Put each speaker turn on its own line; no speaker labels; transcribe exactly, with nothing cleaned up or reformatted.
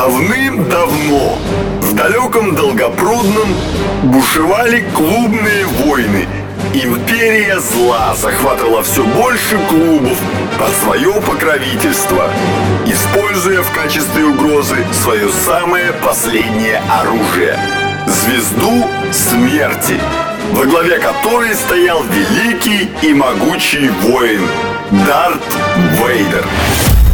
Давным-давно в далеком Долгопрудном бушевали клубные войны. Империя зла захватывала все больше клубов под свое покровительство, используя в качестве угрозы свое самое последнее оружие – звезду смерти, во главе которой стоял великий и могучий воин Дарт Вейдер.